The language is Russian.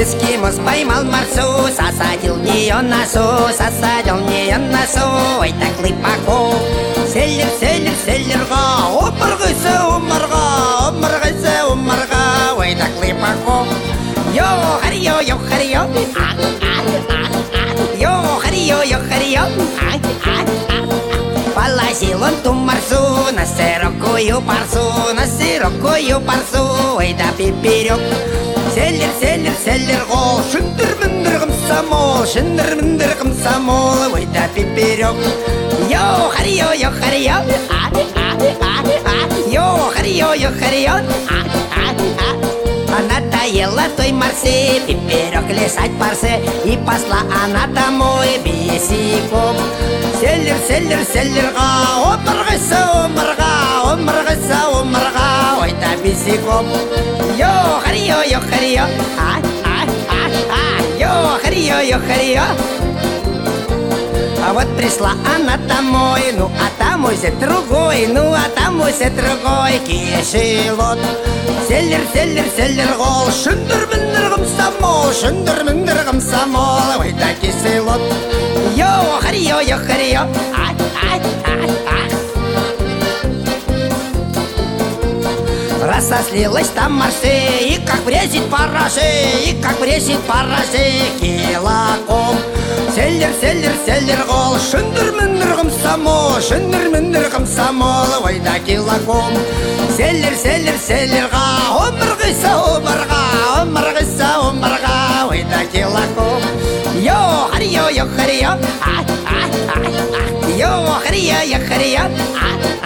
Эскимос поймал марсу, сосадил в нее носу, сосадил в нее носу. Ой, так липаку. Селлер, селлер, селлерға, омырғысы, омырға. Ой, так липаку. Йо-харио, йо-харио, йо-харио, йо-харио. Полазил он ту марсу на широкую парсу, ой, да пиперек. Селлер, селлер, селлер-гол, шындыр-мындыр комсомол, ой, да пиперек. Йо-харио, йо-харио, йо-харио, йо-харио. Она таела той марсе, пиперек лесать парсе, и посла она домой бесиком. Селлер, селлер, селлерға, омырғысы, ой, да бесиком. Йо-харио, йо-харио, йо-харио, йо-харио. А вот пришла она домой, ну а там уже другой, кишелот. Селлер, селлер, селлер-гол, шындыр-мындыр комсомол, ой, да киселот. Йо-харио, йо-харио, рассослилась там марсе, и как брезит параше, килаком. Селлер, селлер, селлер-гол, шындыр-мындыр комсомол, ой, да килаком. Селлер, селлер, селлерға, омырғысы, ой, да килаком. Йо-харио, йо-харио, йо-харио, йо-харио.